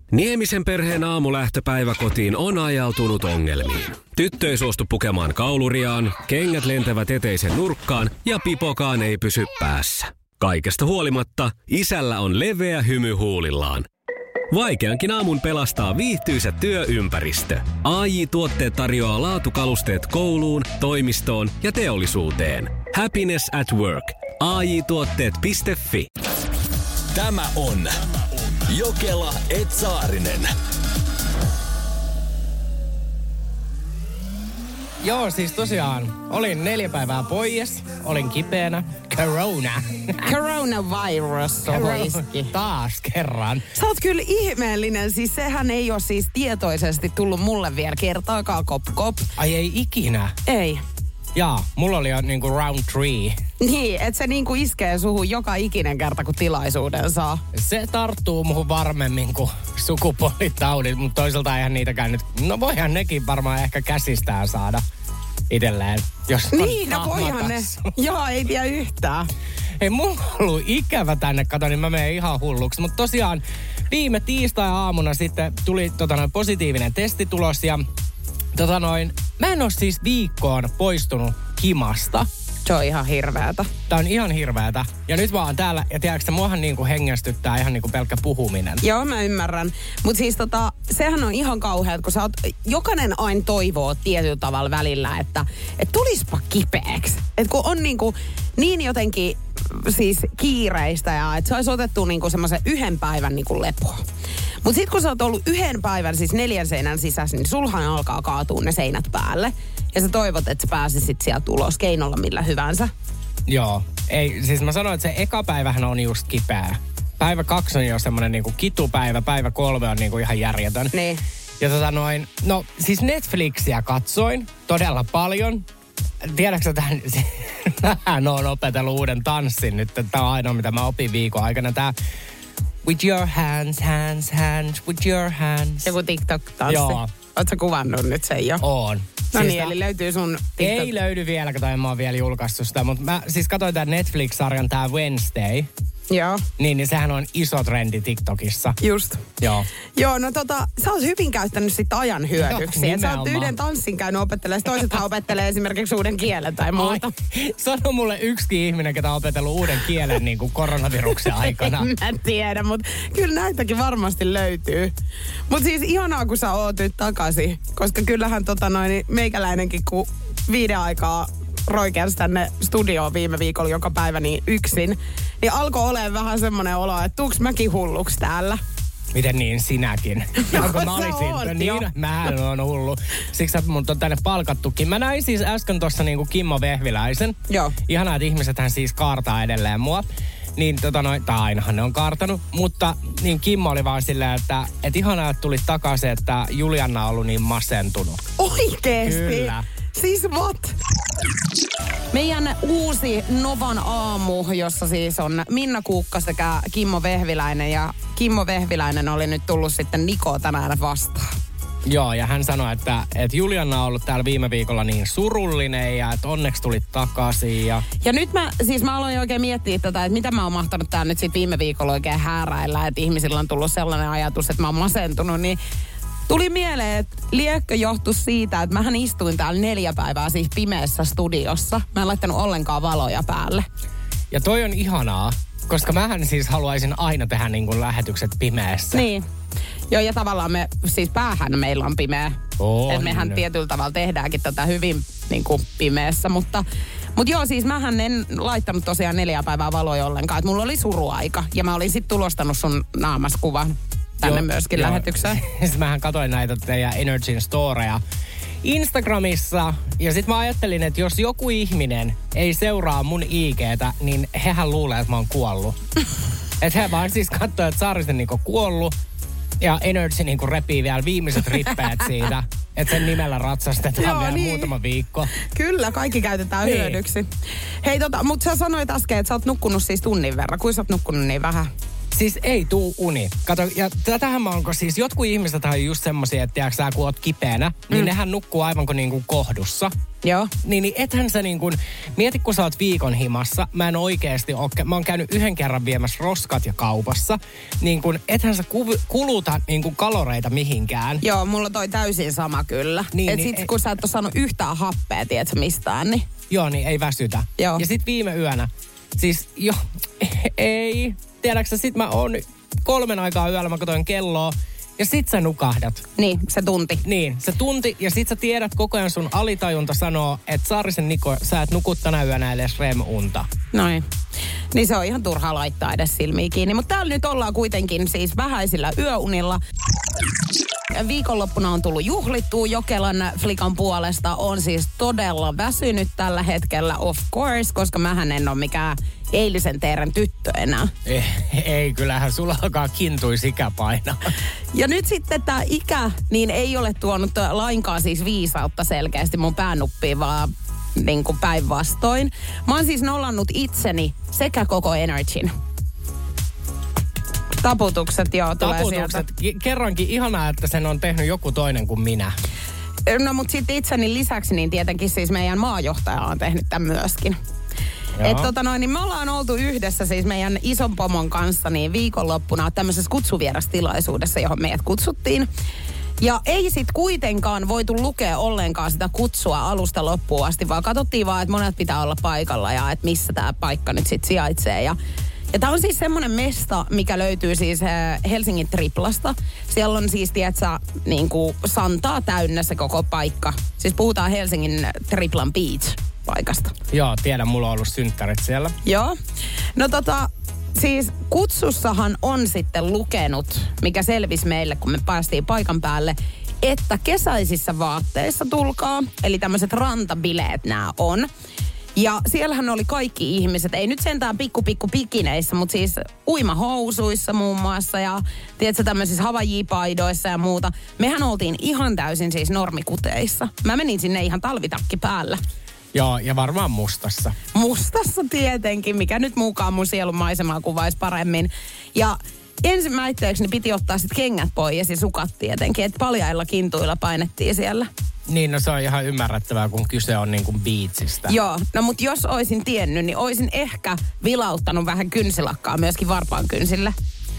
Niemisen perheen aamulähtöpäivä kotiin on ajautunut ongelmiin. Tyttö ei suostu pukemaan kauluriaan, kengät lentävät eteisen nurkkaan ja pipokaan ei pysy päässä. Kaikesta huolimatta, isällä on leveä hymy huulillaan. Vaikeankin aamun pelastaa viihtyisä työympäristö. AJ-tuotteet tarjoaa laatukalusteet kouluun, toimistoon ja teollisuuteen. Happiness at work. AJ-tuotteet.fi. Tämä on Jokela & Saarinen. Joo, siis tosiaan, olin 4 päivää pois, olin kipeänä. Coronavirus iski. Taas kerran. Sä oot kyllä ihmeellinen, siis sehän ei ole siis tietoisesti tullut mulle vielä kertaakaan kop. Ai ei ikinä? Ei. Jaa, mulla oli jo niinku round 3. Niin, että se niinku iskee suhun joka ikinen kerta, kun tilaisuuden saa. Se tarttuu muhun varmemmin kuin sukupuolitaudit, mutta toisaalta eihän niitäkään nyt... No voihan nekin varmaan ehkä käsistään saada itselleen, jos niin, no voihan ne. Joo, ei tiedä yhtään. Hei, mulla on ollut ikävä tänne, kato, niin mä menen ihan hulluksi. Mutta tosiaan viime tiistai-aamuna sitten tuli positiivinen testitulos ja mä en ole siis viikkoon poistunut himasta. Se on ihan hirveätä. Tää on ihan hirveätä. Ja nyt mä oon täällä, ja tiedätkö, muahan niinku hengästyttää ihan niinku pelkkä puhuminen. Joo, mä ymmärrän. Mutta siis sehän on ihan kauheat, kun jokainen aina toivoo tietyllä tavalla välillä, että tulispa kipeäksi. Että kun on niin jotenkin siis kiireistä ja että se olisi otettu niinku semmoisen 1 päivän niinku lepoa. Mutta sitten kun sä oot ollut 1 päivän siis 4 seinän sisässä, niin sulhan alkaa kaatua ne seinät päälle. Ja sä toivot, että sä pääsisit sieltä ulos keinolla millä hyvänsä. Joo. Ei, siis mä sanoin, että se eka päivähän on just kipeä. Päivä 2 on jo semmoinen niinku kitupäivä, päivä 3 on niinku ihan järjetön. Niin. Ja no siis Netflixiä katsoin todella paljon. Tiedätkö tämän, mähän oon opetellut uuden tanssin nyt. Tämä on ainoa, mitä mä opin viikon aikana. Tää with your hands, with your hands. Joku TikTok-tanssi. Joo. Ootko sä kuvannut nyt sen jo? Oon. No siis eli löytyy sun TikTok? Ei löydy vielä, kato en mä oon vielä julkaistu sitä, mutta mä siis katsoin tämän Netflix-sarjan tää Wednesday. Joo. Niin sehän on iso trendi TikTokissa. Just. Joo. Joo, no sä oot hyvin käyttänyt sit ajan hyödyksi. Joo, sä oot yhden tanssin käynyt opettelemaan, toisethan opettelee esimerkiksi uuden kielen tai muuta. Sano mulle yksikin ihminen, ketä on opetellut uuden kielen niin kuin koronaviruksen aikana. Mä tiedä, mutta kyllä näitäkin varmasti löytyy. Mutta siis ihanaa, kun sä oot nyt takaisin, koska kyllähän meikäläinenkin, kun 5 aikaa roikeasti tänne studioon viime viikolla joka päivä niin yksin, niin alkoi olemaan vähän semmoinen olo, että tuuks mäkin hulluksi täällä? Miten niin sinäkin? Onko mä olisin? Niin, mähän on hullu. Siksi että mun on tänne palkattukin. Mä näin siis äsken tuossa niinku Kimmo Vehviläisen. Joo. Ihanaa, että ihmisethän siis kaartaa edelleen mua. Niin tai ainahan ne on kaartanut. Mutta niin Kimmo oli vaan silleen, että ihanaa, että tulit takaisin, että Julianna on ollut niin masentunut. Oikeesti? Kyllä. Siis what? Meidän uusi Novan aamu, jossa siis on Minna Kuukka sekä Kimmo Vehviläinen. Ja Kimmo Vehviläinen oli nyt tullut sitten Niko tänään vastaan. Joo, ja hän sanoi, että Julianna on ollut täällä viime viikolla niin surullinen ja että onneksi tulit takaisin. Ja nyt mä aloin oikein miettiä tätä, että mitä mä oon mahtanut täällä nyt sitten viime viikolla oikein hääräillä, että ihmisillä on tullut sellainen ajatus, että mä oon masentunut, niin tuli mieleen, että liekkö johtui siitä, että mähän istuin täällä 4 päivää siis pimeässä studiossa. Mä en laittanut ollenkaan valoja päälle. Ja toi on ihanaa, koska mähän siis haluaisin aina tehdä niin kuin lähetykset pimeässä. Niin. Joo, ja tavallaan päähän meillä on pimeä. Että mehän tietyllä tavalla tehdäänkin tätä hyvin niin kuin pimeässä, mutta joo, siis mähän en laittanut tosiaan 4 päivää valoja ollenkaan. Että mulla oli suruaika ja mä olin sitten tulostanut sun naamaskuvan tänne myöskin lähetykseen. Siis mähän katsoin näitä teidän Energyn storeja Instagramissa. Ja sit mä ajattelin, että jos joku ihminen ei seuraa mun IGtä, niin hehän luulee, että mä oon kuollut. Että he vaan siis katsoo, että Saarisen niinku kuollut. Ja Energy niinku repii vielä viimeiset rippeet siitä. Että sen nimellä ratsastetaan vielä muutama viikko. Kyllä, kaikki käytetään hyödyksi. Hei mutta sä sanoit äsken, että sä oot nukkunut siis tunnin verran. Kuinka sä oot nukkunut niin vähän? Siis ei tuu uni. Kato, ja tätähän mä onko siis, jotkut ihmiset on just semmosia, että tiiäks sä, kun oot kipeänä, niin nehän nukkuu aivan kuin niinku kohdussa. Joo. Niin ethän sä niin kuin, mieti kun sä oot viikon himassa, mä en oikeesti mä oon käynyt yhden kerran viemässä roskat ja kaupassa, niin kuin ethän sä kuluta niin kuin kaloreita mihinkään. Joo, mulla toi täysin sama kyllä. Niin, et sit kun sä et oo saanut yhtään happea, tiedätkö mistään, niin... Joo, niin ei väsytä. Joo. Ja sit viime yönä, siis ei, tiedäksä, sit mä oon 3 aikaa yöllä, mä katsoin kelloa, ja sit sä nukahdat. Niin, se tunti. Niin, se tunti, ja sit sä tiedät koko ajan sun alitajunta sanoo, että Saarisen Niko, sä et nuku tänä yönä edes REM-unta. Noin. Niin se on ihan turhaa laittaa edes silmiä kiinni. Mutta täällä nyt ollaan kuitenkin siis vähäisillä yöunilla. Viikonloppuna on tullut juhlittua Jokelan flikan puolesta. On siis todella väsynyt tällä hetkellä, of course, koska mähän en ole mikään eilisen teeren tyttö enää. Ei, kyllähän sulla alkaa kintuis ikä painaa. Ja nyt sitten tämä ikä, niin ei ole tuonut lainkaan siis viisautta selkeästi mun päänuppiin, vaan niin kuin päinvastoin. Mä oon siis nollannut itseni sekä koko Energyn. Taputukset, joo, tulee sieltä. Kerrankin ihanaa, että sen on tehnyt joku toinen kuin minä. No mut sitten itseni lisäksi, niin tietenkin siis meidän maajohtaja on tehnyt tämän myöskin. Niin me ollaan oltu yhdessä siis meidän ison pomon kanssa niin viikonloppuna tämmöisessä kutsuvierastilaisuudessa, johon meidät kutsuttiin. Ja ei sit kuitenkaan voitu lukea ollenkaan sitä kutsua alusta loppuun asti, vaan katsottiin vaan, että monet pitää olla paikalla ja että missä tämä paikka nyt sit sijaitsee. Ja tämä on siis semmoinen mesta, mikä löytyy siis Helsingin Triplasta. Siellä on siis, tiedätkö, niin kuin santaa täynnä se koko paikka. Siis puhutaan Helsingin Triplan Beach-paikasta. Joo, tiedän, mulla on ollut synttärit siellä. Joo. No siis kutsussahan on sitten lukenut, mikä selvisi meille, kun me päästiin paikan päälle, että kesäisissä vaatteissa tulkaa. Eli tämmöiset rantabileet nämä on. Ja siellähän oli kaikki ihmiset, ei nyt sentään pikku pikineissä, mutta siis uimahousuissa muun muassa ja tiedätkö tämmöisissä Hawaii-paidoissa ja muuta. Mehän oltiin ihan täysin siis normikuteissa. Mä menin sinne ihan talvitakki päällä. Joo, ja varmaan mustassa. Mustassa tietenkin, mikä nyt mukaan mun sielun maisemaa kuvaisi paremmin. Ja ensimmäiseksi niin piti ottaa sitten kengät pois ja sukat tietenkin, että paljailla kintuilla painettiin siellä. Niin, no se on ihan ymmärrettävää, kun kyse on niin kuin beachistä. Joo, no mutta jos olisin tiennyt, niin olisin ehkä vilauttanut vähän kynsilakkaa myöskin varpaan kynsille.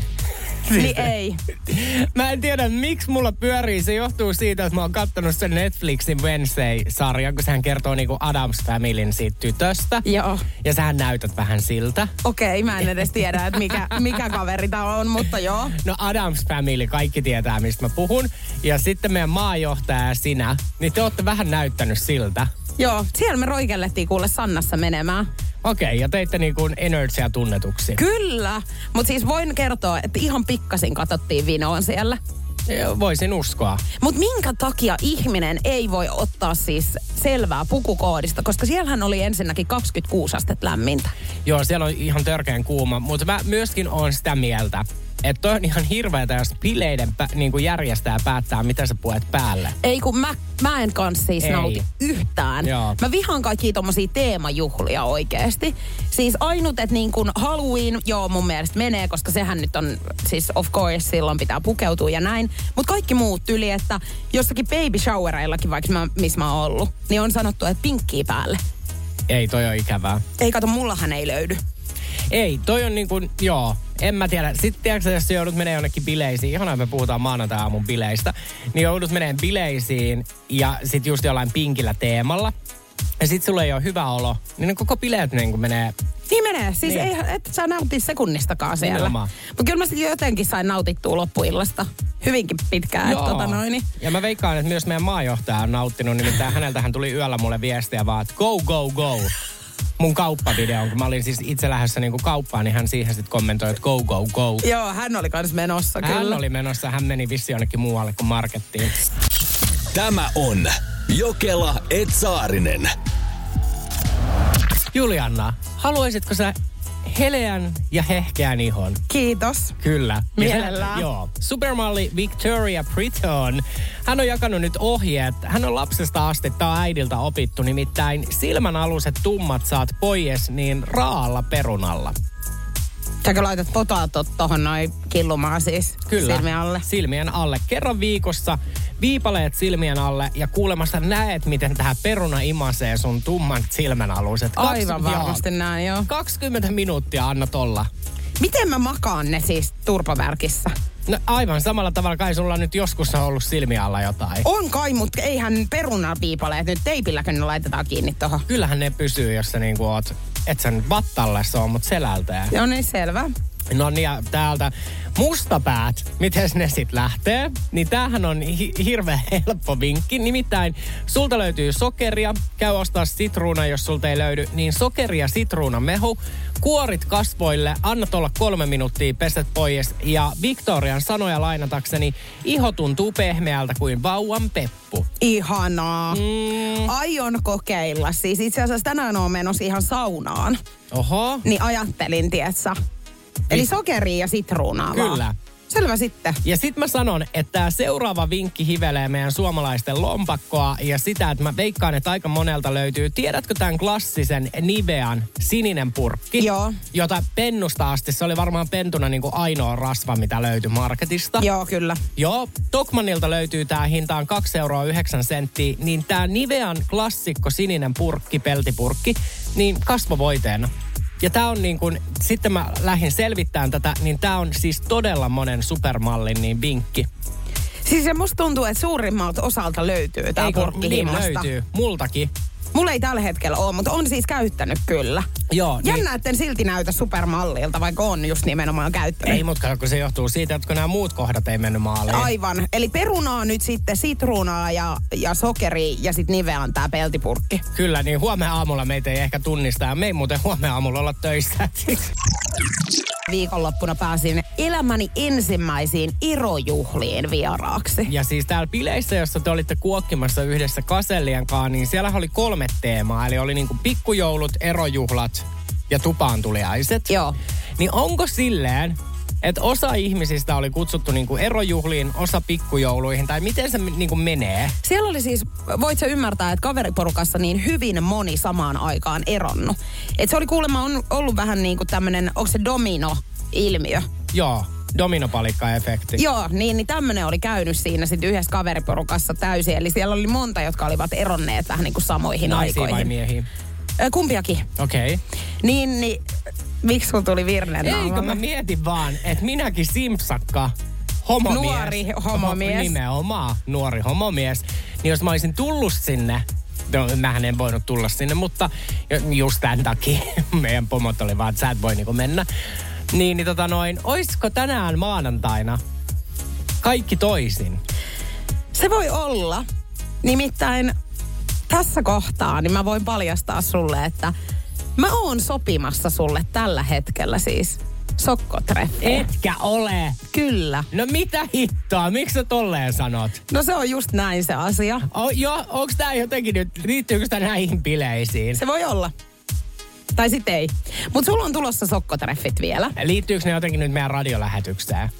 Niin ei. Mä en tiedä, miksi mulla pyörii. Se johtuu siitä, että mä oon kattonut sen Netflixin Wednesday-sarjan, kun sehän kertoo niinku Addams Familyn siitä tytöstä. Joo. Ja sähän näytät vähän siltä. Okei, mä en edes tiedä, että mikä kaveri tää on, mutta joo. No Addams Family, kaikki tietää, mistä mä puhun. Ja sitten meidän maajohtaja ja sinä, niin te ootte vähän näyttänyt siltä. Joo, siellä me roikellettiin kuule Sannassa menemään. Okei, ja teitte niin kuin Energya tunnetuksi. Kyllä, mutta siis voin kertoa, että ihan pikkasin katsottiin vinoon siellä. Voisin uskoa. Mutta minkä takia ihminen ei voi ottaa siis selvää pukukoodista, koska siellähän oli ensinnäkin 26 astetta lämmintä. Joo, siellä on ihan törkeän kuuma, mutta mä myöskin oon sitä mieltä, että toi on ihan hirveetä, jos bileiden niin kuin järjestää ja päättää, mitä sä puet päälle. Ei kun mä en kanssa siis nauti yhtään. Joo. Mä vihaan kaikkia tommosia teemajuhlia oikeesti. Siis ainut, että niin kuin Halloween, joo mun mielestä menee, koska sehän nyt on siis of course silloin pitää pukeutua ja näin. Mutta kaikki muut tyli, että jossakin baby showereillakin, vaikka missä mä oon ollut, niin on sanottu, että pinkkiä päälle. Ei, toi on ikävää. Ei kato, mullahan ei löydy. Ei, toi on niin kuin, joo, en mä tiedä. Sitten tiedätkö, jos joudut menee jonnekin bileisiin, ihanaa me puhutaan maanantai-aamun bileistä, niin joudut menee bileisiin ja sit just jollain pinkillä teemalla. Ja sit sulla ei ole hyvä olo, niin ne koko bileet niin kuin menee. Niin menee, siis niin. Ei, et sä nautit sekunnistakaan siellä. Mutta kyllä mä sitten jotenkin sain nautittua loppuillasta hyvinkin pitkään. Ja mä veikkaan, että myös meidän maajohtaja on nauttinut, nimittäin häneltähän tuli yöllä mulle viestiä vaan, että go, go, go. Mun kauppavideon, kun mä olin siis itse lähdössä niinku kauppaan, niin hän siihen sitten kommentoi, että go, go, go. Joo, hän oli kans menossa kyllä. Hän oli menossa, hän meni vissiin jonnekin muualle kuin markettiin. Tämä on Jokela et Saarinen. Julianna, haluaisitko sä heleän ja hehkeän ihon? Kiitos. Kyllä. Mielellään. Joo. Supermalli Victoria Britton. Hän on jakanut nyt ohjeet. Hän on lapsesta asti, tää on äidiltä opittu, nimittäin silmän aluset tummat saat pois niin raalla perunalla. Säkö laitat potaatot tohon noin killumaan siis Kyllä, silmien alle? silmien alle. Kerran viikossa viipaleet silmien alle ja kuulemassa näet, miten tähän peruna imasee sun tumman silmänaluiset. Aivan varmasti näin, joo. 20 minuuttia annat olla. Miten mä makaan ne siis turpavärkissä? No aivan samalla tavalla kai sulla nyt joskus on ollut silmiä alla jotain. On kai, mutta eihän perunaviipaleet nyt teipilläkö ne laitetaan kiinni tohon. Kyllähän ne pysyy, jos sä niinku oot, et sä nyt vattalle se on, mut selältään. Joo niin, selvä. No niin, ja täältä mustapäät, miten ne sit lähtee, niin tämähän on hirveän helppo vinkki. Nimittäin sulta löytyy sokeria, käy ostaa sitruuna, jos sulta ei löydy, niin sokeri ja sitruunamehu, kuorit kasvoille, annat olla 3 minuuttia, peset pois. Ja Victorian sanoja lainatakseni, iho tuntuu pehmeältä kuin vauvan peppu. Ihanaa. Aion kokeilla. Siis itse asiassa tänään on menossa ihan saunaan. Oho. Niin ajattelin, tietsä. Eli sokeria ja sitruunaa Kyllä. vaan. Selvä sitten. Ja sit mä sanon, että tää seuraava vinkki hivelee meidän suomalaisten lompakkoa ja sitä, että mä veikkaan, että aika monelta löytyy. Tiedätkö tämän klassisen Nivean sininen purkki? Joo. Jota pennusta asti, se oli varmaan pentuna niin kuin ainoa rasva, mitä löytyi marketista. Joo, kyllä. Joo, Tokmanilta löytyy tää hintaan 2,09 €, niin tää Nivean klassikko sininen purkki, peltipurkki, niin kasvovoiteena. Ja tää on niin kuin, sitten mä lähdin selvittämään tätä, niin tää on siis todella monen supermallin niin vinkki. Siis se musta tuntuu, että suurimmalta osalta löytyy tää purkki niin himmasta. löytyy, multakin. Mulla ei tällä hetkellä ole, mutta on siis käyttänyt kyllä. Joo. Jännä, etten silti näytä supermallilta, vaikka on just nimenomaan käyttänyt. Ei, mutta kun se johtuu siitä, että kun nämä muut kohdat ei mennyt maaliin. Aivan. Eli perunaa nyt sitten sitruunaa ja sokeri ja sitten Nivean tää peltipurkki. Kyllä, niin huomenna aamulla meitä ei ehkä tunnista ja me ei muuten huomenna aamulla olla töissä. Viikonloppuna pääsin elämäni ensimmäisiin irojuhliin vieraaksi. Ja siis täällä bileissä, jossa te olitte kuokkimassa yhdessä Kasellien kanssa, niin siellä oli 3 teemaa. Eli oli niinku pikkujoulut, erojuhlat ja tupaantuliaiset. Joo. Niin onko silleen, että osa ihmisistä oli kutsuttu niinku erojuhliin, osa pikkujouluihin, tai miten se niinku menee? Siellä oli siis, voit sä ymmärtää, että kaveriporukassa niin hyvin moni samaan aikaan eronnut. Et se oli kuulemma ollut vähän niin kuin tämmönen, onko se domino-ilmiö? Joo, dominopalikka-efekti. Joo, niin tämmönen oli käynyt siinä sitten yhdessä kaveriporukassa täysin. Eli siellä oli monta, jotka olivat eronneet vähän niin kuin samoihin Naisia aikoihin. vai miehiä? Kumpiakin. Okei. Okay. Niin, miksi kun tuli virne Eikö mä mietin vaan, että minäkin simpsakka, homomies. Nuori homomies. Nimenomaan, nuori homomies. Niin jos mä olisin tullut sinne, no mähän en voinut tulla sinne, mutta just tämän takia meidän pomot oli vaan, että sä et voi niinku mennä. Niin oisko tänään maanantaina kaikki toisin? Se voi olla. Nimittäin tässä kohtaa niin mä voin paljastaa sulle, että mä oon sopimassa sulle tällä hetkellä siis sokkotreffejä. Etkä ole. Kyllä. No mitä hittoa? Miksi sä tolleen sanot? No se on just näin se asia. Joo, onks tää jotenkin nyt, liittyykö tää näihin bileisiin? Se voi olla. Tai sit ei. Mut sulla on tulossa sokkotreffit vielä. Liittyykö ne jotenkin nyt meidän radiolähetykseen?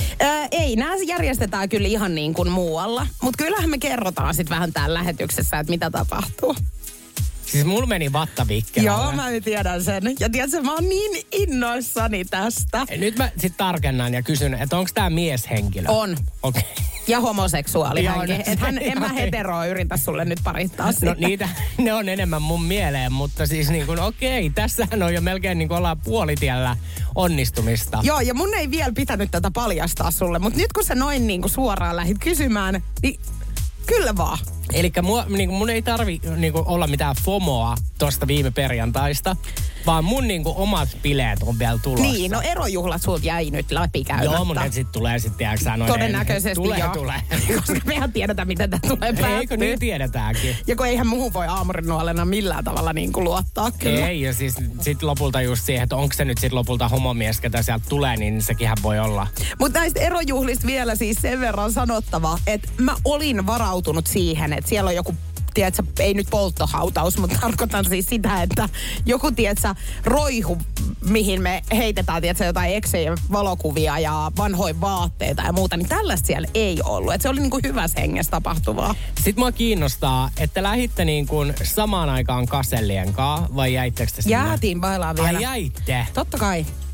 Ei, nämä järjestetään kyllä ihan niin kuin muualla. Mutta kyllähän me kerrotaan sitten vähän täällä lähetyksessä, että mitä tapahtuu. Siis mulla meni vatta vikkelalle. Joo, mä tiedän sen. Ja tiedätkö, mä oon niin innoissani tästä. Nyt mä sit tarkennan ja kysyn, että onko tää mieshenkilö? On. Okei. Okay. Ja homoseksuaali Joo, hänkin. no, En mä heteroa yritä sulle nyt parittaa sitä. No niitä, ne on enemmän mun mieleen, mutta siis niin kuin okei, tässähän on jo melkein niin kuin ollaan puolitiellä onnistumista. Joo, ja mun ei vielä pitänyt tätä paljastaa sulle, mutta nyt kun sä noin niin kuin suoraan lähdit kysymään, niin kyllä vaan. Elikkä mun ei tarvi niinku olla mitään FOMOa tosta viime perjantaista, vaan mun niinku omat bileet on vielä tulossa. Niin, no erojuhlat sulta jäi nyt läpikäymättä. Joo, mun sit tulee sit tiedäksä noin. Todennäköisesti joo. Tulee. Koska mehän tiedetään, miten tämä tulee päättyä. Eikö niin tiedetäänkin? Ja kun eihän muuhun voi aamurinnuolena millään tavalla niin kuin luottaa kyllä. Ei, ja siis sit lopulta just siihen, että onko se nyt sit lopulta homomies, ketä sieltä tulee, niin sekinhän voi olla. Mutta näistä erojuhlista vielä siis sen verran sanottava, että mä olin varautunut siihen, että siellä on joku, tiedätkö, ei nyt polttohautaus, mutta tarkoitan siis sitä, että joku, tiedätkö, roihu, mihin me heitetään, tiedätkö, jotain eksejä valokuvia ja vanhoja vaatteita ja muuta, niin tällaista siellä ei ollut. Että se oli niin kuin hyvässä hengessä tapahtuvaa. Sitten mua kiinnostaa, että lähditte niin kuin samaan aikaan Kasellien kanssa, vai jäittekö te sinne? Jäätiin bailaan vielä. Ai jäitte? Totta kai.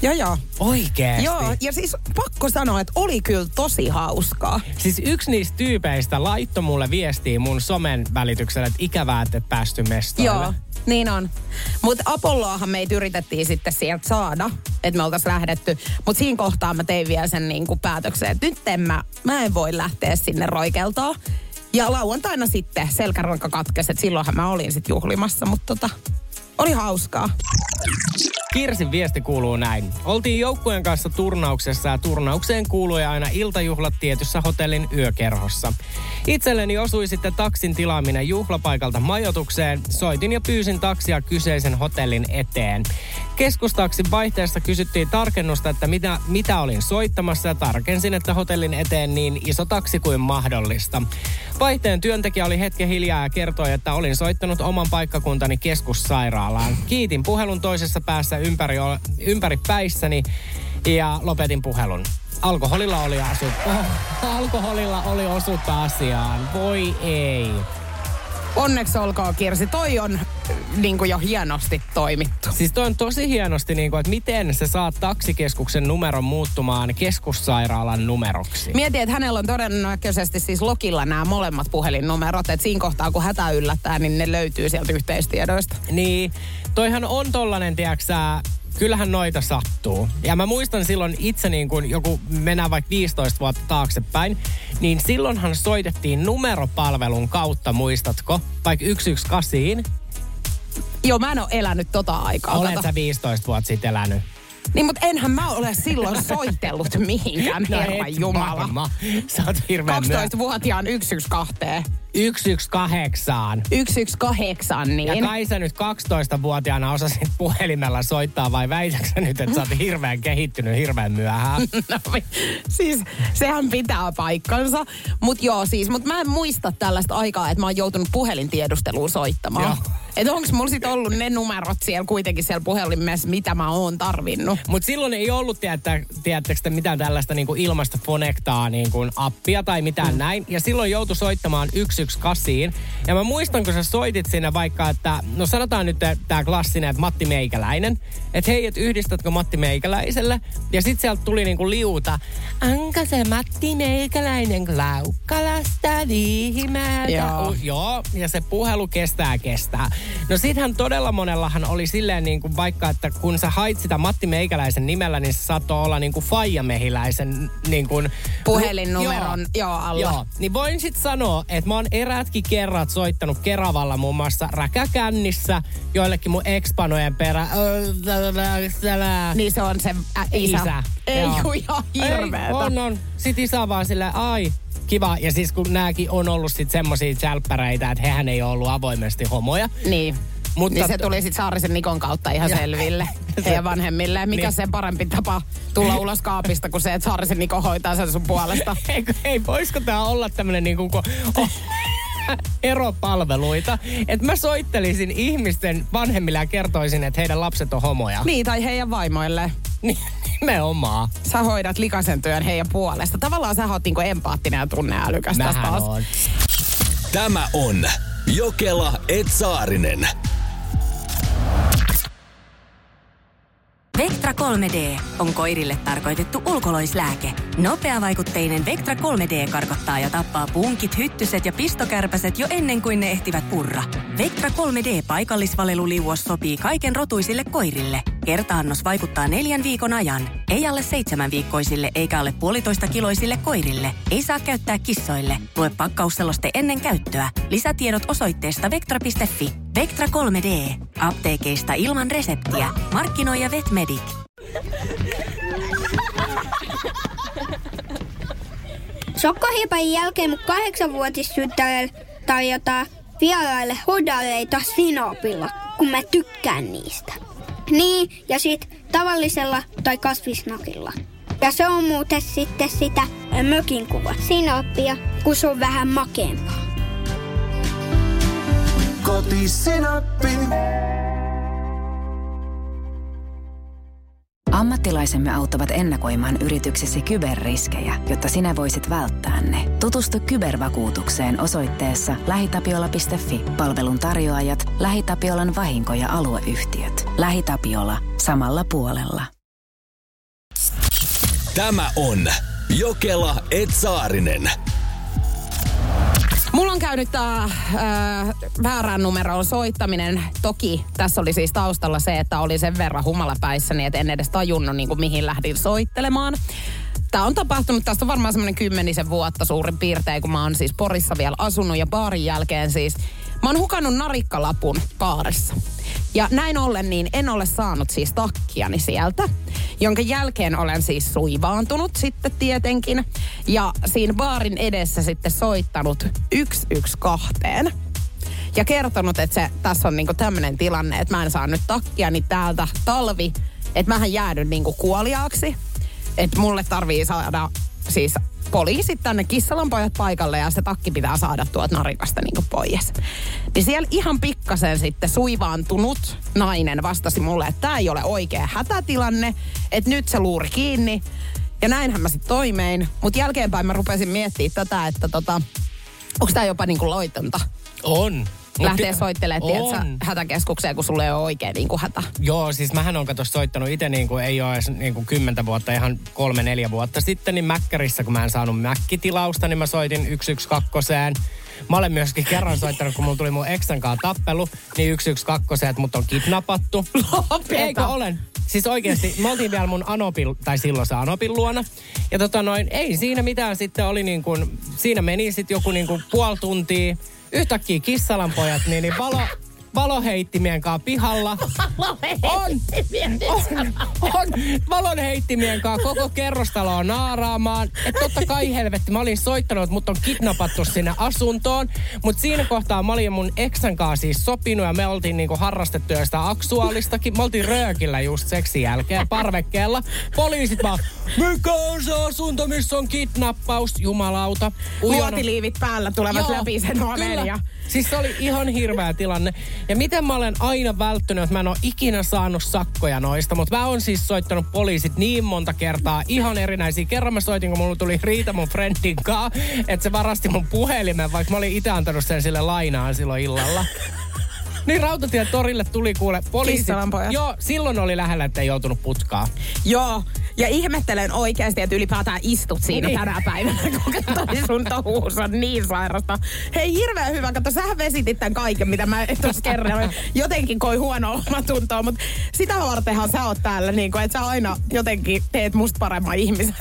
Joo. Oikeesti? Joo, ja siis pakko sanoa, että oli kyllä tosi hauskaa. Siis yksi niistä tyypeistä laittoi mulle viestiä mun somen välityksellä, että ikävää, että et päästy mestoille. Joo, niin on. Mutta Apolloahan meitä yritettiin sitten sieltä saada, että me oltaisiin lähdetty. Mutta siinä kohtaa mä tein vielä sen niinku päätöksen, että nyt mä en voi lähteä sinne roikeltaan. Ja lauantaina sitten selkäranka katkesi, että silloinhan mä olin sitten juhlimassa, mutta oli hauskaa. Kirsin viesti kuuluu näin. Oltiin joukkueen kanssa turnauksessa ja turnaukseen kuului aina iltajuhlat tietyssä hotellin yökerhossa. Itselleni osui sitten taksin tilaaminen juhlapaikalta majoitukseen. Soitin ja pyysin taksia kyseisen hotellin eteen. Keskustaksin vaihteessa kysyttiin tarkennusta, että mitä olin soittamassa ja tarkensin, että hotellin eteen niin iso taksi kuin mahdollista. Vaihteen työntekijä oli hetken hiljaa ja kertoi, että olin soittanut oman paikkakuntani keskussairaalaan. Kiitin puhelun toisessa päässä ympäri päissäni ja lopetin puhelun. Alkoholilla oli osuutta asiaan. Voi ei. Onneksi olkoon, Kirsi. Toi on niin kuin jo hienosti toimittu. Siis toi on tosi hienosti, niin kuin, että miten sä saat taksikeskuksen numeron muuttumaan keskussairaalan numeroksi. Mietin, että hänellä on todennäköisesti siis Lokilla nämä molemmat puhelinnumerot. Että siinä kohtaa, kun hätä yllättää, niin ne löytyy sieltä yhteistiedoista. Niin. Toihan on tollanen, tiiäksä, kyllähän noita sattuu. Ja mä muistan silloin itse niin kuin joku, mennään vaikka 15 vuotta taaksepäin, niin silloinhan soitettiin numeropalvelun kautta, muistatko? Vaikka 118. Joo, mä en ole elänyt tota aikaa. Olet sä 15 vuotta sitten elänyt? Niin, mutta enhän mä ole silloin soitellut mihinkään, no Herran Jumala. Varma. Sä oot hirveän 12-vuotiaan 112. 118. 118, niin. Ja kai sä nyt 12-vuotiaana osasit puhelimella soittaa vai väitätkö sä nyt, että sä oot hirveän kehittynyt hirveän myöhään? No, siis sehän pitää paikkansa. Mutta joo siis, mutta mä en muista tällaista aikaa, että mä oon joutunut puhelintiedusteluun soittamaan. Että onko mulla sit ollut ne numerot siellä kuitenkin siellä puhelimessa, mitä mä oon tarvinnut. Mutta silloin ei ollut, tiedättekö te, mitään tällaista niinku ilmasta Fonectaa niinku appia tai mitään näin. Ja silloin joutui soittamaan 118. Ja mä muistan, kun sä soitit sinne vaikka, että no sanotaan nyt tää klassinen, että Matti Meikäläinen. Että hei, et yhdistätkö Matti Meikäläiselle? Ja sit sieltä tuli niinku liuta. Anka se Matti Meikäläinen Klaukkalasta Riihimäeltä. Joo, ja se puhelu kestää. No sittenhän todella monellahan oli silleen niin kuin vaikka, että kun sä hait sitä Matti Meikäläisen nimellä, niin se saattoi olla niin kuin Faija Mehiläisen niin kuin puhelinnumeron alla. Joo, niin voin sit sanoa, että mä oon eräätkin kerrat soittanut Keravalla muun muassa räkäkännissä joillekin mun expanojen perä. Niin se on se isä. Ei joo. Ihan hirveetä. On. Sit isä vaan silleen, ai. Kiva. Ja siis kun nääkin on ollut sit semmosia tjälppäreitä, että hehän ei ole ollut avoimesti homoja. Niin. Mutta niin se tuli sit Saarisen Nikon kautta ihan selville heidän vanhemmille. Mikä niin. Se parempi tapa tulla ulos kaapista kuin se, että Saarisen Niko hoitaa sen sun puolesta? Ei voisiko tää olla tämmönen niinku eropalveluita, että mä soittelisin ihmisten vanhemmille ja kertoisin, että heidän lapset on homoja. Niin, tai heidän vaimoille. Nimenomaan. Sä hoidat likaisen työn heidän puolesta. Tavallaan sä oot niinku empaattinen ja tunneälykäs tästä taas. On. Tämä on Jokela et Saarinen. Vectra 3D on koirille tarkoitettu ulkoloislääke. Nopeavaikutteinen Vectra 3D karkottaa ja tappaa punkit, hyttyset ja pistokärpäset jo ennen kuin ne ehtivät purra. Vectra 3D paikallisvaleluliuos sopii kaiken rotuisille koirille. Kertaannos vaikuttaa 4 viikon ajan. Ei alle 7-viikkoisille eikä alle 1,5-kiloisille koirille. Ei saa käyttää kissoille. Lue pakkausseloste ennen käyttöä. Lisätiedot osoitteesta vectra.fi. Vectra 3D. Apteekeista ilman reseptiä. Markkinoija Vetmedic. Sokkohiipan jälkeen mun 8-vuotistyttärelle tarjotaan vieraille hodaleita sinapilla, kun mä tykkään niistä. Niin, ja sit tavallisella tai kasvisnakilla. Ja se on muuten sitten sitä mökin kuva sinappia, kun se on vähän makeampaa. Kotisinappi. Ammattilaisemme auttavat ennakoimaan yrityksesi kyberriskejä, jotta sinä voisit välttää ne. Tutustu kybervakuutukseen osoitteessa lähitapiola.fi. Palvelun tarjoajat, LähiTapiolan vahinko- ja alueyhtiöt. LähiTapiola. Samalla puolella. Tämä on Jokela et Saarinen. Mulla on käynyt tää väärään numeroon soittaminen. Toki tässä oli siis taustalla se, että oli sen verran humalapäissäni, että en edes tajunnut niin kuin mihin lähdin soittelemaan. Tää on tapahtunut, tästä on varmaan semmoinen 10 vuotta suurin piirtein, kun mä oon siis Porissa vielä asunut ja baarin jälkeen siis. Mä oon hukannut narikkalapun baarissa. Ja näin ollen niin en ole saanut siis takkiani sieltä, jonka jälkeen olen siis suivaantunut sitten tietenkin. Ja siinä baarin edessä sitten soittanut 112. Ja kertonut, että tässä on niinku tämmöinen tilanne, että mä en saa nyt takkiani täältä talvi, että mähän jäädyn niinku kuoliaaksi. Että mulle tarvii saada siis poliisit tänne kissalanpojat paikalle ja se takki pitää saada tuolta narikasta niinku pois. Niin siellä ihan pikkasen sitten suivaantunut nainen vastasi mulle, että tää ei ole oikea hätätilanne, että nyt se luuri kiinni. Ja näinhän mä sitten toimein. Mutta jälkeenpäin mä rupesin miettimään tätä, että onko tää jopa niinku loitonta? On. Lähtee soittelemaan hätäkeskukseen, kun sulle ei ole oikein niin kuin hätä. Joo, siis mähän on soittanut itse niin kuin ei ole edes niin kuin 10 vuotta, ihan 3-4 vuotta sitten, niin Mäkkärissä, kun mä en saanut mäkkitilausta, niin mä soitin 112. Mä olen myöskin kerran soittanut, kun mulla tuli mun eksän kanssa tappelu, niin 112, että mut on kidnappattu. Eikö olen? Siis oikeesti, me oltiin vielä mun Anopin, tai silloin se Anopin luona. Ja ei siinä mitään sitten oli niin kuin, siinä meni sitten joku niin kuin puoli tuntia. Yhtäkkiä kissalanpojat, niin valoheitimien kanssa pihalla. On valonheittimien kanssa koko kerrostaloa naaraamaan. Että totta kai helvetti, mä olin soittanut, että mut on kidnappattu sinne asuntoon. Mutta siinä kohtaa mä olin mun eksän kanssa siis sopinut ja me oltiin niinku harrastettu jo sitä aksuaalistakin. Me oltiin röökillä just seksin jälkeen parvekkeella. Poliisit vaan, mikä on se asunto, missä on kidnappaus? Jumalauta. Luotiliivit päällä tulevat läpi sen oven. Siis se oli ihan hirveä tilanne. Ja miten mä olen aina välttynyt, että mä en ole ikinä saanut sakkoja noista, mutta mä oon siis soittanut poliisit niin monta kertaa ihan erinäisiä. Kerran mä soitin, kun mulla tuli riita mun friendin kanssa, että se varasti mun puhelimen, vaikka mä olin itse antanut sen sille lainaan silloin illalla. Niin Rautatien torille tuli kuule poliisit. Joo, silloin oli lähellä, että ei joutunut putkaan. Joo, ja ihmettelen oikeasti, että ylipäätään istut siinä tänä päivänä, kun toi sun touhuus on niin sairasta. Hei, hirveän hyvä, kato, sähän vesitit tämän kaiken, mitä mä tuossa kerran jotenkin koin huono omatuntoa, mutta sitä vartenhan sä oot täällä, niin kun, että sä aina jotenkin teet musta paremman ihmisen.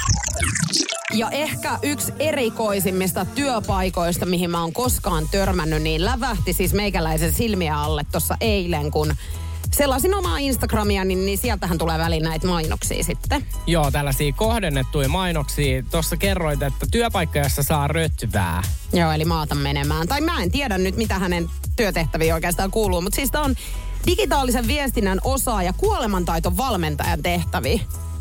Ja ehkä yksi erikoisimmista työpaikoista, mihin mä oon koskaan törmännyt, niin lävähti siis meikäläisen silmiä alle tuossa eilen, kun selasin omaa Instagramia, niin sieltähän tulee väliin näitä mainoksia sitten. Joo, tällaisia kohdennettuja mainoksia. Tuossa kerroit, että työpaikka, jossa saa rötvää. Joo, eli maata menemään. Tai mä en tiedä nyt, mitä hänen työtehtäviin oikeastaan kuuluu, mutta siis tää on digitaalisen viestinnän osaaja, kuolemantaito valmentajan tehtäviä.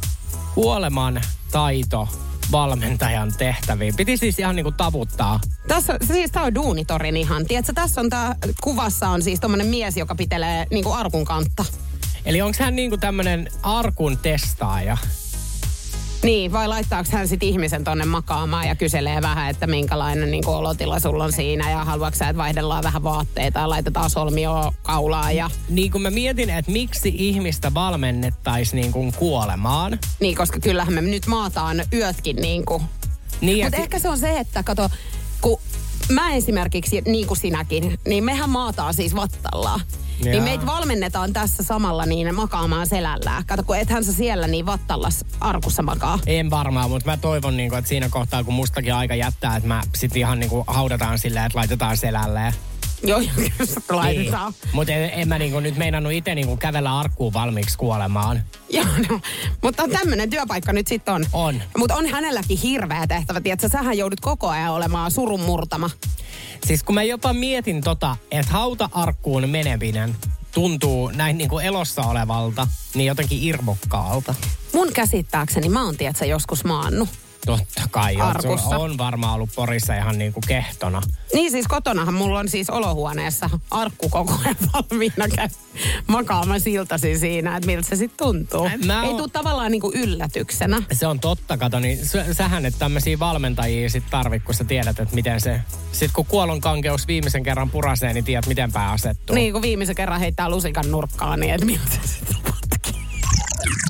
Kuolemantaito valmentajan tehtäviin. Piti siis ihan niinku tavuttaa. Tässä siis tää on Duunitorin ihan. Tiedätkö, tässä on tää kuvassa on siis tommonen mies, joka pitelee niinku arkun kantta. Eli onko hän niinku tämmönen arkun testaaja? Niin, vai laittaako hän sit ihmisen tonne makaamaan ja kyselee vähän, että minkälainen niinku olotila sulla on siinä ja haluatko sä, että vaihdellaan vähän vaatteita ja laitetaan solmioon kaulaan ja... Niin kun mä mietin, että miksi ihmistä valmennettaisiin niinku kuolemaan. Niin, koska kyllähän me nyt maataan yötkin niinku. Niin, mutta ehkä se on se, että kato, kun mä esimerkiksi, niin kuin sinäkin, niin mehän maataan siis vattallaan. Jaa. Niin meitä valmennetaan tässä samalla niin makaamaan selällään. Kato, kun ethän sä siellä niin vattallas arkussa makaa. En varmaan, mutta mä toivon, niin kuin, että siinä kohtaa, kun mustakin aika jättää, että mä sit ihan niin kuin haudataan silleen, että laitetaan selälleen. Joo, laitetaan. Niin. Mutta en mä niinku nyt meinannut itse niinku kävellä arkkuun valmiiksi kuolemaan. Joo, no. Mutta tämmönen työpaikka nyt sitten on. On. Mutta on hänelläkin hirveä tehtävä. Tiedätkö, sähän joudut koko ajan olemaan surun murtama. Siis kun mä jopa mietin että hauta-arkkuun meneminen tuntuu näin niinku elossa olevalta, niin jotenkin irvokkaalta. Mun käsittääkseni mä oon, tiedätkö, joskus maannut. Totta kai, on varmaan ollut Porissa ihan niin kuin kehtona. Niin siis kotonahan mulla on siis olohuoneessa arkku koko ajan valmiina makaamaan siltasi siinä, että miltä se sitten tuntuu. Ei tule tavallaan niin kuin yllätyksenä. Se on totta, kato, niin sähän et tämmöisiä valmentajia sit tarvit, kun sä tiedät, että miten se... Sitten kun kuolonkankeus viimeisen kerran purasee, niin tiedät, miten pää asettuu. Niin, kun viimeisen kerran heittää lusikan nurkkaan, niin että miltä se sitten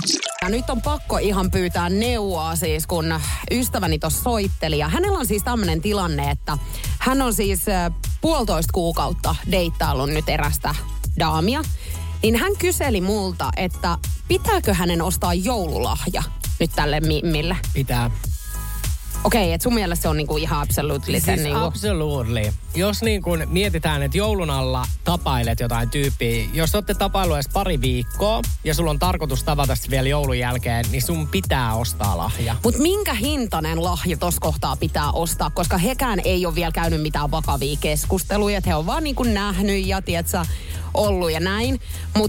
että nyt on pakko ihan pyytää neuvoa siis, kun ystäväni tuossa soitteli. Ja hänellä on siis tämmöinen tilanne, että hän on siis 1,5 kuukautta deittaillut nyt erästä daamia. Niin hän kyseli multa, että pitääkö hänen ostaa joululahja nyt tälle mimmille? Pitää. Okei, että sun mielestä se on niinku ihan absolutely sen siis niinku... absolutely. Jos niinku mietitään, että joulun alla tapailet jotain tyyppiä, jos olette tapailu edes pari viikkoa ja sulla on tarkoitus tavata vielä joulun jälkeen, niin sun pitää ostaa lahja. Mut minkä hintainen lahja tossa kohtaa pitää ostaa, koska hekään ei ole vielä käynyt mitään vakavia keskusteluja, että he on vaan niinku nähnyt ja tietsä, ollut ja näin,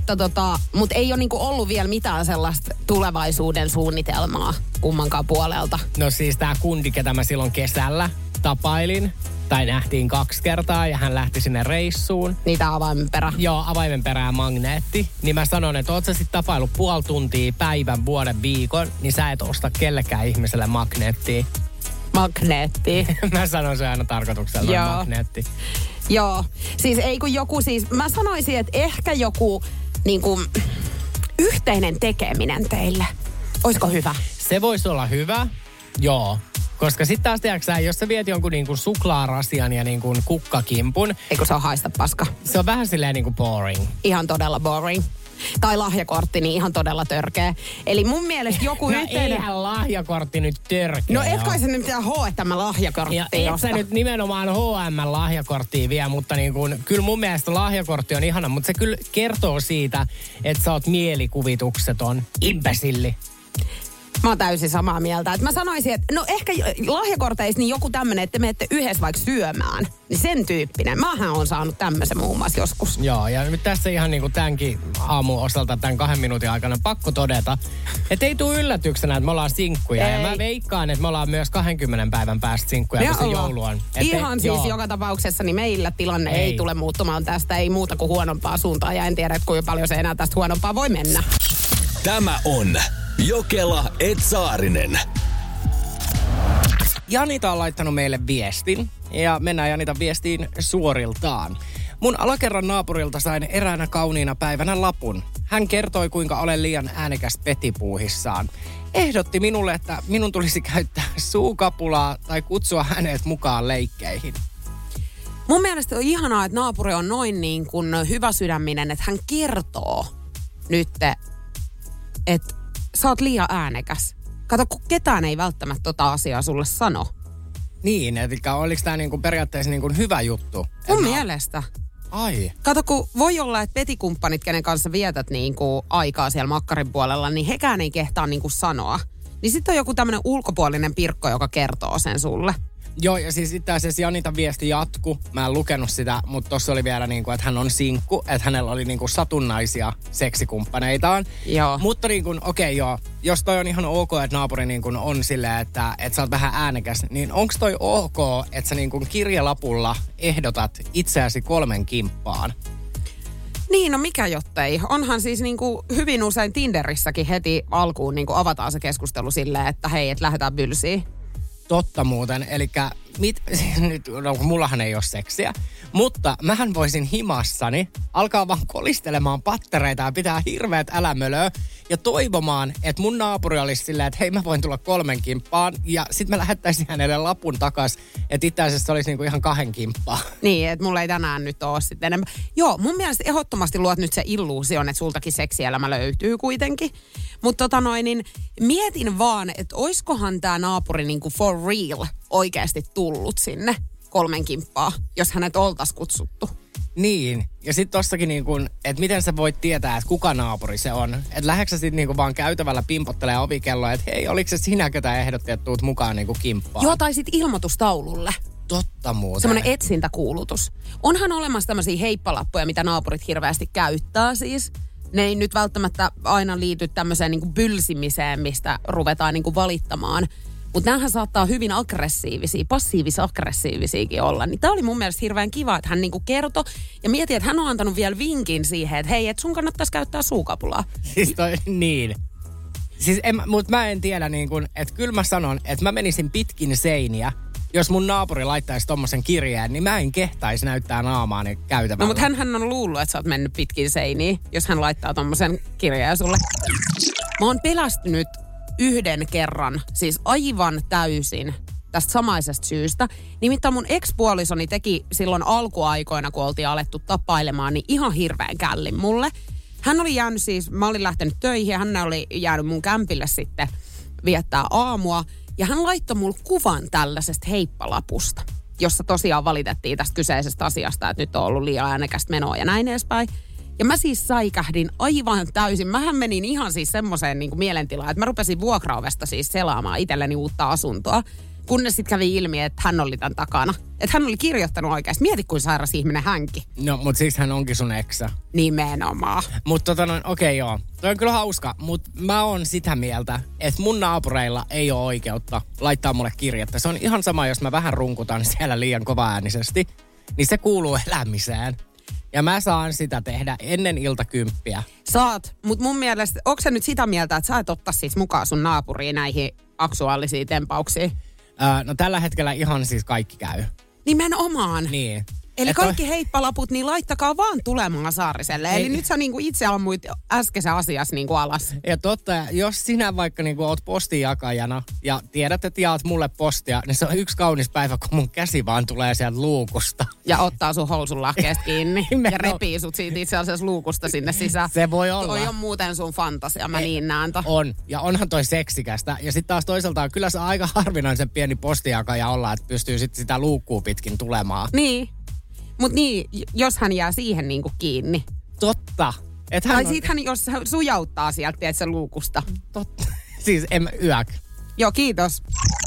mutta ei ole niinku ollut vielä mitään sellaista tulevaisuuden suunnitelmaa kummankaan puolelta. No siis tää kundi, ketä mä silloin kesällä tapailin, tai nähtiin 2 kertaa ja hän lähti sinne reissuun. Niitä avaimenperä. Joo, avaimenperä ja magneetti. Niin mä sanon, että oot sä sit tapailu 0,5 tuntia päivän, vuoden, viikon, niin sä et osta kellekään ihmiselle magneettia. Magneetti. Mä sanon se aina tarkoituksella magneetti. Joo, siis ei kun joku siis, mä sanoisin, että ehkä joku niinku yhteinen tekeminen teille. Oisko hyvä? Se voisi olla hyvä, joo. Koska sitten taas tiedätkö, jos sä viet jonkun niinku suklaarasian ja niinku kukkakimpun. Eikö se on haista paska? Se on vähän silleen niinku boring. Ihan todella boring. Tai lahjakortti, niin ihan todella törkeä. Eli mun mielestä joku yhteinen... eihän lahjakortti nyt törkeä. No et kai se nyt mitään H&M-lahjakorttia ja et sä nyt nimenomaan H&M-lahjakorttia vie, mutta niin kun, kyllä mun mielestä lahjakortti on ihana, mutta se kyllä kertoo siitä, että sä oot mielikuvitukseton imbesilli. Mä oon täysin samaa mieltä. Että mä sanoisin, että no ehkä lahjakorteissa niin joku tämmönen, että te menette yhdessä vaikka syömään. Niin sen tyyppinen. Mähän on saanut tämmöisen muun muassa joskus. Joo, ja nyt tässä ihan niin kuin tämänkin aamun osalta, tämän 2 minuutin aikana pakko todeta, että ei tule yllätyksenä, että me ollaan sinkkuja. Ei. Ja mä veikkaan, että me ollaan myös 20 päivän päästä sinkkuja, kun se joulu on. Ihan siis joka tapauksessa, niin meillä tilanne ei tule muuttumaan tästä. Ei muuta kuin huonompaa suuntaan. Ja en tiedä, että kuinka paljon se enää tästä huonompaa voi mennä. Tämä on Jokela et Saarinen. Janita on laittanut meille viestin ja mennään Janitan viestiin suoriltaan. Mun alakerran naapurilta sain eräänä kauniina päivänä lapun. Hän kertoi, kuinka olen liian äänekäs petipuuhissaan. Ehdotti minulle, että minun tulisi käyttää suukapulaa tai kutsua hänet mukaan leikkeihin. Mun mielestä on ihanaa, että naapuri on noin niin kuin hyväsydäminen, että hän kertoo nyt, että sä oot liian äänekäs. Kato, kun ketään ei välttämättä tota asiaa sulle sano. Niin, eli oliko tää niinku periaatteessa niinku hyvä juttu? Mun mielestä. Ai. Kato, kun voi olla, että petikumppanit, kenen kanssa vietät niinku aikaa siellä makkarin puolella, niin hekään ei kehtaa niinku sanoa. Niin sitten on joku tämmönen ulkopuolinen pirkko, joka kertoo sen sulle. Joo, ja siis itse asiassa Janitan viesti jatku. Mä en lukenut sitä, mutta tossa oli vielä niin kuin, että hän on sinkku, että hänellä oli niin kuin satunnaisia seksikumppaneitaan. Joo. Mutta niin kuin, okei, joo, jos toi on ihan ok, että naapuri niin kuin on silleen, että sä oot vähän äänekäs, niin onko toi ok, että sä niin kuin kirjalapulla ehdotat itseäsi 3 kimppaan? Niin, no mikä jottei. Onhan siis niinku hyvin usein Tinderissäkin heti alkuun niinku avataan se keskustelu silleen, että hei, et lähdetään bylsiin. Totta muuten, elikkä nyt, no mullahan ei ole seksiä, mutta mähän voisin himassani alkaa vaan kolistelemaan pattereita ja pitää hirveät älämölöä ja toivomaan, että mun naapuri olisi silleen, että hei mä voin tulla 3 kimppaan ja sit mä lähettäisin hänelle lapun takas, että itse asiassa se olisi niinku ihan 2 kimppaa. Niin, että mulla ei tänään nyt ole sitten enemmän. Joo, mun mielestä ehdottomasti luot nyt se illuusion, että sultakin seksielämä löytyy kuitenkin. Mutta niin mietin vaan, että oiskohan tää naapuri niinku for real oikeasti tullut sinne 3 kimppaa, jos hänet oltais kutsuttu. Niin, ja sitten tossakin niin kuin, että miten sä voit tietää, että kuka naapuri se on. Että lähdetkö sä sitten niin vaan käytävällä pimpottelee ovikelloa, että hei, oliko se sinä, ketä ehdotti, että tuut mukaan niin kuin kimppaan? Joo, tai sitten ilmoitustaululle. Totta muuten. Semmoinen etsintäkuulutus. Onhan olemassa tämmöisiä heippalappuja, mitä naapurit hirveästi käyttää siis. Ne ei nyt välttämättä aina liity tämmöiseen niin kuin bylsimiseen, mistä ruvetaan niin kuin valittamaan. Mutta näähän saattaa hyvin aggressiivisia, passiivis-aggressiivisiakin olla. Niin tää oli mun mielestä hirveän kiva, että hän niinku kertoi ja mieti, että hän on antanut vielä vinkin siihen, että hei, että sun kannattaisi käyttää suukapulaa. Siis niin. Siis mutta mä en tiedä niin kuin, että kyllä mä sanon, että mä menisin pitkin seiniä. Jos mun naapuri laittaisi tommosen kirjeen, niin mä en kehtaisi näyttää naamaani käytävällä. No mutta hän on luullut, että sä oot mennyt pitkin seiniä, jos hän laittaa tommosen kirjeen sulle. Mä oon pelästynyt yhden kerran, siis aivan täysin tästä samaisesta syystä. Nimittäin mun ex-puolisoni teki silloin alkuaikoina, kun oltiin alettu tapailemaan, niin ihan hirveän källin mulle. Hän oli jäänyt siis, mä olin lähtenyt töihin ja hän oli jäänyt mun kämpille sitten viettää aamua. Ja hän laittoi mulle kuvan tällaisesta heippalapusta, jossa tosiaan valitettiin tästä kyseisestä asiasta, että nyt on ollut liian äänekästä menoa ja näin edespäin. Ja mä siis säikähdin aivan täysin. Mähän menin ihan siis semmoiseen niin kuin mielentilaan, että mä rupesin vuokraovesta siis selaamaan itselleni uutta asuntoa. Kunnes sitten kävi ilmi, että hän oli tämän takana. Että hän oli kirjoittanut oikeasti. Mieti, kuin sairas ihminen hänkin. No, mutta siksi hän onkin sun eksä. Nimenomaan. Mutta okei joo. Toi on kyllä hauska, mutta mä oon sitä mieltä, että mun naapureilla ei ole oikeutta laittaa mulle kirjettä. Se on ihan sama, jos mä vähän runkutan siellä liian kovaäänisesti, niin se kuuluu elämiseen. Ja mä saan sitä tehdä ennen iltakymppiä. Saat, mutta mun mielestä, onko sä nyt sitä mieltä, että sä et ottaa siis mukaan sun naapuriin näihin aktuaalisiin tempauksiin? No tällä hetkellä ihan siis kaikki käy. Nimenomaan. Niin. Eli kaikki heippalaput, niin laittakaa vaan tulemaan Saariselle. Eli nyt sä niinku itse ammuit äskeisen asiassa niinku alas. Ja totta, jos sinä vaikka niinku oot postinjakajana ja tiedät, että jaat mulle postia, niin se on yksi kaunis päivä, kun mun käsi vaan tulee sieltä luukusta. Ja ottaa sun housun lahkeesta kiinni ja repii sut siitä itse asiassa luukusta sinne sisään. Se voi olla. Toi on muuten sun fantasia, mä niin näen. On, ja onhan toi seksikästä. Ja sitten taas toisaalta on kyllä se aika harvinaisen pieni postijakaja olla, että pystyy sitten sitä luukkua pitkin tulemaan. Niin. Mut niin, jos hän jää siihen niinku kiinni. Totta. Tai sit hän, jos hän sujauttaa sieltä, tiedät sen luukusta. Totta. Siis yök. Joo, kiitos.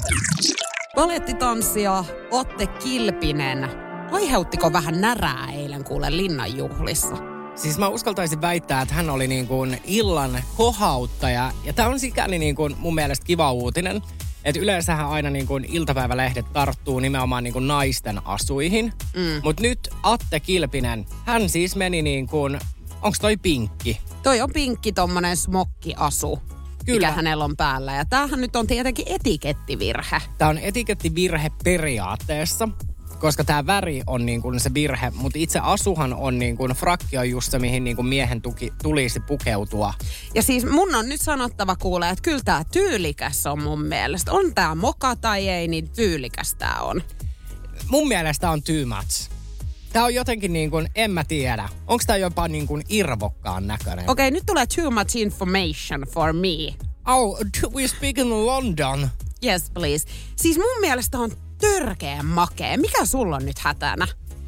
Balettitanssija Atte Kilpinen. Aiheuttiko vähän närää eilen kuule Linnanjuhlissa? Siis mä uskaltaisin väittää, että hän oli niin kuin illan kohauttaja. Ja tää on sikäli niin kuin mun mielestä kiva uutinen. Että yleensähän aina niin kuin iltapäivälehdet tarttuu nimenomaan niin kuin naisten asuihin. Mutta nyt Atte Kilpinen, hän siis meni niin kuin, onks toi pinkki? Toi on pinkki tommonen smokkiasu, kyllä, mikä hänellä on päällä. Ja tämähän nyt on tietenkin etikettivirhe. Tää on etikettivirhe periaatteessa, koska tää väri on niin kuin se virhe. Mutta itse asuhan on niin kuin, frakki on just se, mihin niin kuin miehen tulisi pukeutua. Ja siis mun on nyt sanottava kuulee, että kyllä tää tyylikäs on mun mielestä. On tää moka tai ei, niin tyylikäs tää on. Mun mielestä on too much. Tää on jotenkin niin kuin, en mä tiedä. Onks tää jopa niin kuin irvokkaan näköinen? Okei, nyt tulee too much information for me. Oh, we speak in London. Yes, please. Siis mun mielestä on törkeän makea. Mikä sulla on nyt hätänä?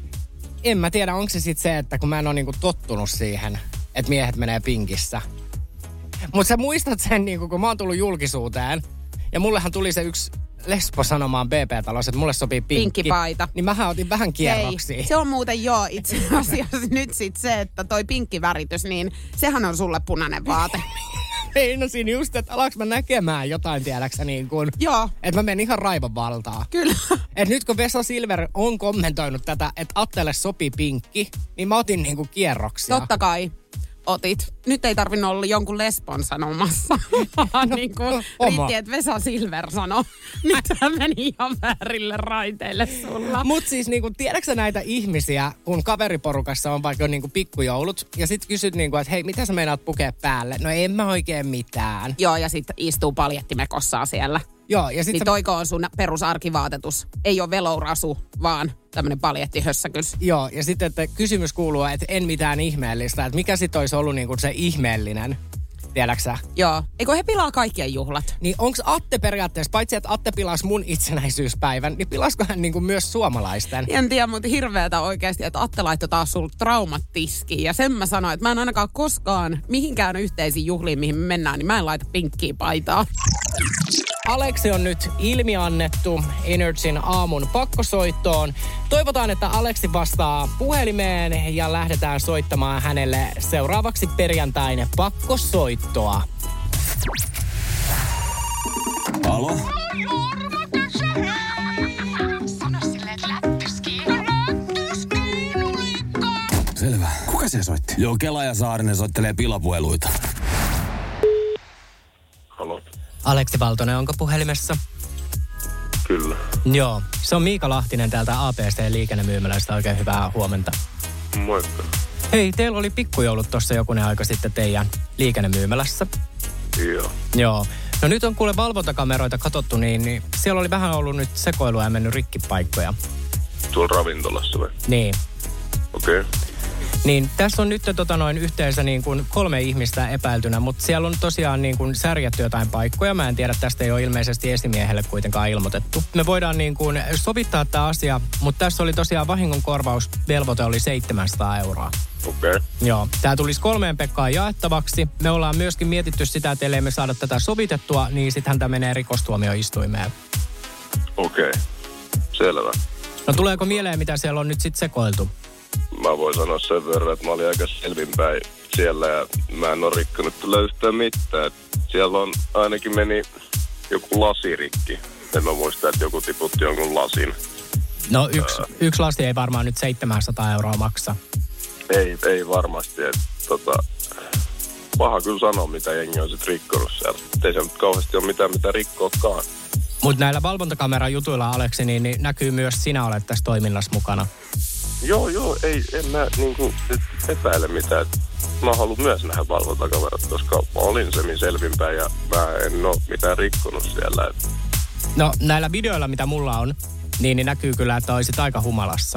En mä tiedä, onko se sit se, että kun mä en ole niinku tottunut siihen, että miehet menee pinkissä. Mutta sä muistat sen, niinku, kun mä oon tullut julkisuuteen, ja mullehan tuli se yksi lesbo sanomaan BP-talossa, että mulle sopii pinkkipaita. Niin mähän otin vähän kierroksia. Ei, se on muuten joo itse asiassa nyt sit se, että toi pinkkiväritys, niin sehän on sulle punainen vaate. Ei, no siinä just, että alaks mä näkemään jotain, tiedäksä niin kuin. Joo. Että mä menen ihan raivon valtaa. Kyllä. Että nyt kun Vesa Silver on kommentoinut tätä, että Attelle sopii pinkki, niin mä otin niinku kierroksia. Totta kai otit. Nyt ei tarvinnut olla jonkun lesbon sanomassa. niin kuin riitti, että Vesa Silver sanoi. Nyt meni ihan väärille raiteille sulla. Mut siis niinku, tiedätkö näitä ihmisiä, kun kaveriporukassa on vaikka niinku pikkujoulut, ja sit kysyt niinku, että hei, mitä sä meinaat pukea päälle? No en mä oikein mitään. Joo, ja sit istuu paljettimekossaan siellä. Joo, ja sit niin toiko on sun perusarkivaatetus. Ei ole velourasu, vaan tämmönen paljettihössäkys. Joo, ja sitten että kysymys kuuluu, että en mitään ihmeellistä. Että mikä sit olisi ollut niinku se ihmeellinen, tiedäksä? Joo, eikö he pilaa kaikkien juhlat? Niin onks Atte periaatteessa, paitsi että Atte pilasi mun itsenäisyyspäivän, niin pilasko hän niinku myös suomalaisten? En tiedä, mutta hirveetä oikeasti, että Atte laittoi taas sulle traumat tiskiin. Ja sen mä sanoin, että mä en ainakaan koskaan mihinkään yhteisiin juhliin, mihin me mennään, niin mä en laita pinkkiä paitaa. Aleksi on nyt ilmiannettu Energyn aamun pakkosoittoon. Toivotaan, että Aleksi vastaa puhelimeen ja lähdetään soittamaan hänelle seuraavaksi perjantain pakkosoittoa. Alo? Selvä. Kuka se soitti? Joo, Kela ja Saarinen soittelee pilapuheluita. Halo? Aleksi Valtonen, onko puhelimessa? Kyllä. Joo, se on Miika Lahtinen täältä ABC-liikennemyymälästä. Oikein hyvää huomenta. Moikka. Hei, teillä oli pikkujoulut tuossa jokunen aika sitten teidän liikennemyymälässä. Joo. Joo. No nyt on kuule valvontakameroita katsottu, niin siellä oli vähän ollut nyt sekoilua ja mennyt rikkipaikkoja. Tuolla ravintolassa vai? Niin. Okei. Okay. Niin tässä on nyt yhteensä niin kuin 3 ihmistä epäiltynä, mutta siellä on tosiaan niin kuin särjetty jotain paikkoja. Mä en tiedä, tästä ei ole ilmeisesti esimiehelle kuitenkaan ilmoitettu. Me voidaan niin kuin sovittaa tämä asia, mutta tässä oli tosiaan vahingonkorvausvelvoite oli 700 €. Okei. Okay. Joo, tämä tulisi 3 Pekkaan jaettavaksi. Me ollaan myöskin mietitty sitä, että ellei me saada tätä sovitettua, niin sittenhän tämä menee rikostuomioistuimeen. Okei, selvä. No tuleeko mieleen, mitä siellä on nyt sitten sekoiltu? Mä voin sanoa sen verran, että mä olin aika selvinpäin siellä ja mä en ole rikkonut kyllä yhtään mitään. Siellä on ainakin meni joku lasirikki. En mä muista, että joku tiputti jonkun lasin. No yksi lasi ei varmaan nyt 700 € maksa. Ei varmasti. Paha kyllä sanoa, mitä jengi on sit rikkonut siellä. Ei se nyt kauheasti ole mitään, mitä rikkookaan. Mutta näillä valvontakameran jutuilla, Aleksi, niin näkyy myös sinä olet tässä toiminnassa mukana. Joo, en mä niinku epäile mitään. Mä haluan myös nähdä valvontakamerat, koska mä olin selvinpäin ja mä en oo mitään rikkonut siellä. No näillä videoilla, mitä mulla on, niin näkyy kyllä, että olisit aika humalassa.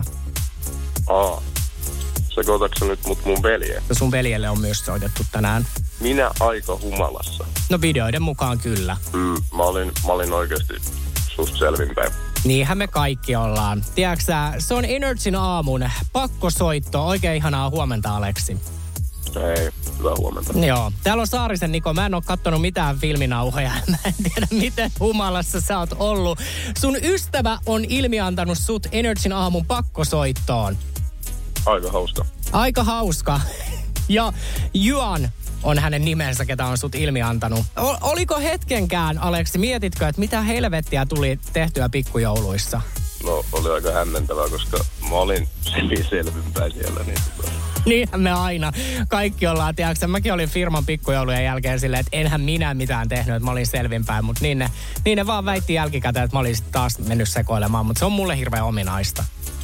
Sekoitatko nyt mun velje? Ja sun veljelle on myös soitettu tänään. Minä aika humalassa? No videoiden mukaan kyllä. Mä olin oikeasti susta selvinpäin. Niinhän me kaikki ollaan. Tiedätkö sä, se on Energyn aamun pakkosoitto. Oikein ihanaa huomenta, Aleksi. Ei, hyvää huomenta. Joo. Täällä on Saarisen Niko. Mä en oo kattonut mitään filminauhoja. Mä en tiedä, miten humalassa sä oot ollut. Sun ystävä on ilmiantanut sut Energyn aamun pakkosoittoon. Aika hauska. Aika hauska. Ja Juan on hänen nimensä, ketä on sut ilmiantanut. Oliko hetkenkään, Aleksi, mietitkö, että mitä helvettiä tuli tehtyä pikkujouluissa? No, oli aika hämmentävää, koska mä olin selvinpäin siellä. Niinhän me aina. Kaikki ollaan, tiedätkö, mäkin olin firman pikkujoulujen jälkeen silleen, että enhän minä mitään tehnyt, että mä olin selvinpäin. Mutta niin ne vaan väitti jälkikäteen, että mä olin taas mennyt sekoilemaan. Mutta se on mulle hirveän ominaista.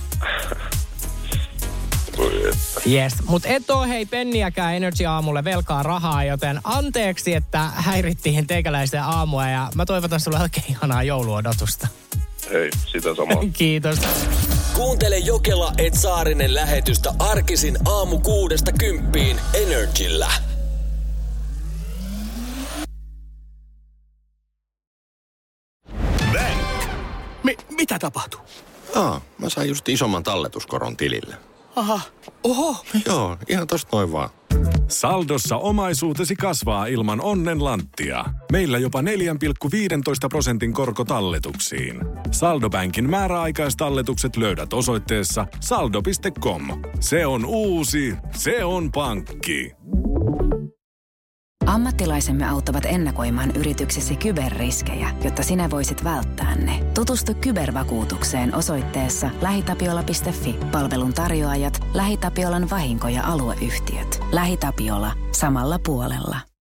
Yes, mutta et oo hei penniäkään Energy aamulle velkaa rahaa, joten anteeksi, että häirittiin teikäläisen aamua ja mä toivotan sulle oikein ihanaa jouluodotusta. Hei, sitä samaa. Kiitos. Kuuntele Jokela et Saarinen lähetystä arkisin aamu 6–10 Energyllä. Mitä tapahtuu? Mä sain just isomman talletuskoron tilille. Aha, oho. Joo, ihan tosta noin vaan. Saldossa omaisuutesi kasvaa ilman onnenlanttia. Meillä jopa 4,15% korkotalletuksiin. Saldobänkin määräaikaistalletukset löydät osoitteessa saldo.com. Se on uusi, se on pankki. Ammattilaisemme auttavat ennakoimaan yrityksesi kyberriskejä, jotta sinä voisit välttää ne. Tutustu kybervakuutukseen osoitteessa lähitapiola.fi. Palvelun tarjoajat, LähiTapiolan vahinko- ja alueyhtiöt. LähiTapiola. Samalla puolella.